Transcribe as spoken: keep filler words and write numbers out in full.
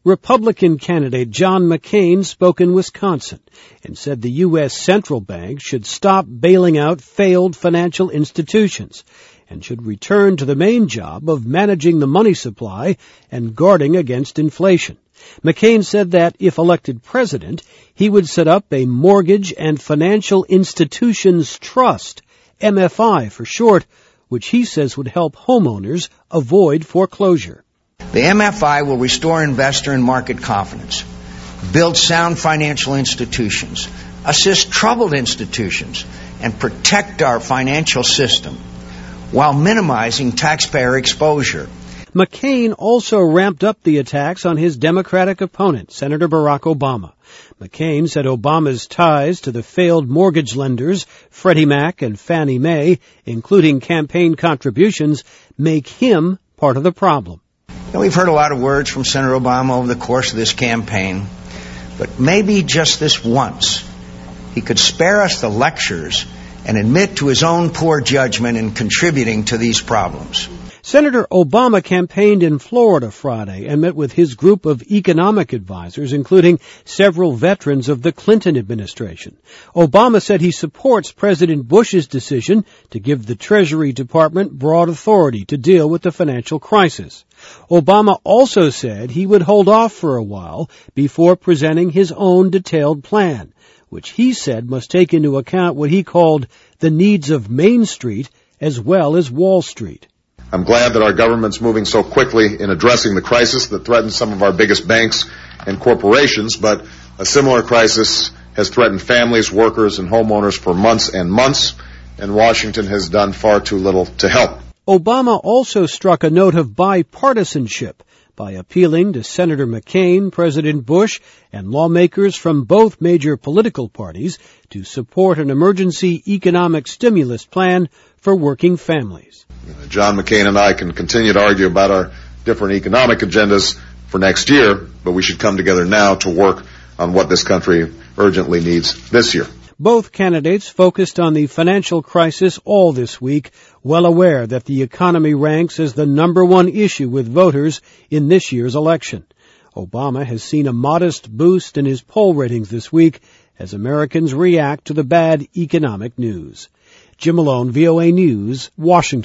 Republican candidate John McCain spoke in Wisconsin and said the U S central bank should stop bailing out failed financial institutions and should return to the main job of managing the money supply and guarding against inflation. McCain said that if elected president, he would set up a Mortgage and Financial Institutions Trust, M F I for short, which he says would help homeowners avoid foreclosure. The M F I will restore investor and market confidence, build sound financial institutions, assist troubled institutions, and protect our financial system while minimizing taxpayer exposure. McCain also ramped up the attacks on his Democratic opponent, Senator Barack Obama. McCain said Obama's ties to the failed mortgage lenders, Freddie Mac and Fannie Mae, including campaign contributions, make him part of the problem. Now, we've heard a lot of words from Senator Obama over the course of this campaign, but maybe just this once, he could spare us the lectures and admit to his own poor judgment in contributing to these problems. Senator Obama campaigned in Florida Friday and met with his group of economic advisors, including several veterans of the Clinton administration. Obama said he supports President Bush's decision to give the Treasury Department broad authority to deal with the financial crisis. Obama also said he would hold off for a while before presenting his own detailed plan, which he said must take into account what he called the needs of Main Street as well as Wall Street. I'm glad that our government's moving so quickly in addressing the crisis that threatens some of our biggest banks and corporations, but a similar crisis has threatened families, workers, and homeowners for months and months, and Washington has done far too little to help. Obama also struck a note of bipartisanship by appealing to Senator McCain, President Bush, and lawmakers from both major political parties to support an emergency economic stimulus plan for working families. John McCain and I can continue to argue about our different economic agendas for next year, but we should come together now to work on what this country urgently needs this year. Both candidates focused on the financial crisis all this week, well aware that the economy ranks as the number one issue with voters in this year's election. Obama has seen a modest boost in his poll ratings this week as Americans react to the bad economic news. Jim Malone, V O A News, Washington.